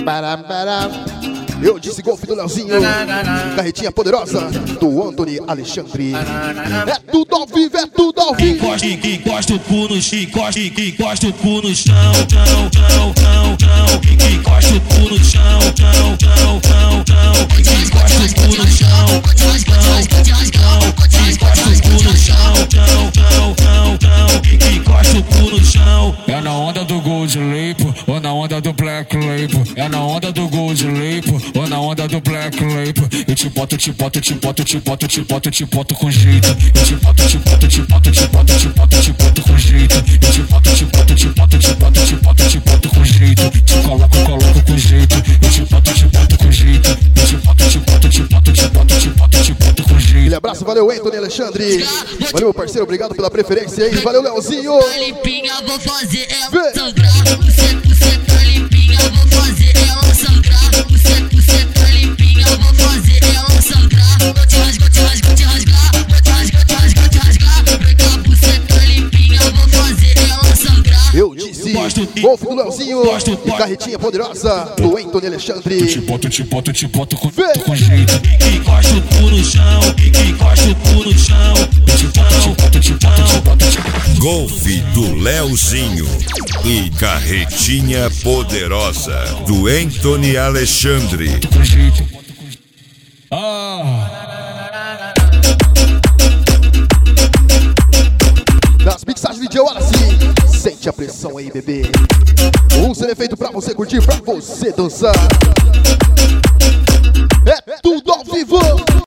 Eu disse golfe do Leozinho, carretinha poderosa do Anthony Alexandre. É tudo ao vivo, é tudo ao vivo. Encosta o cu no chão, encosta o cu no chão, encosta o cu no chão, encosta o cu no chão, encosta o cu no chão, encosta o cu no chão. É na onda do Gold Label ou na onda do Black Label? É na onda do Gold Label ou na onda do Black Label? Eu te boto com jeito. Eu te boto com jeito. Eu te boto com jeito. Te coloco com jeito. Eu te boto com jeito. Eu te boto com jeito. Aquele abraço, valeu Anthony Alexandre. Valeu meu parceiro, obrigado pela preferência aí. Valeu Leozinho. Limpinha, vou fazer ela sangrar. Você tá limpinha, vou fazer ela sangrar. Você tá limpinha, vou fazer ela sangrar. Vou te rasgar. Vem cá, você tá limpinha, vou fazer ela sangrar. Eu disse golfe do Leozinho e carretinha poderosa do Anthony Alexandre. Te boto com jeito. Encosta o cu no chão, encosta o cu no chão. Golfe do Leozinho e carretinha poderosa do Anthony Alexandre. Com jeito. Nas mixagens de Wallace, sente a pressão aí, bebê. Um ser feito pra você curtir, pra você dançar. É tudo ao vivo.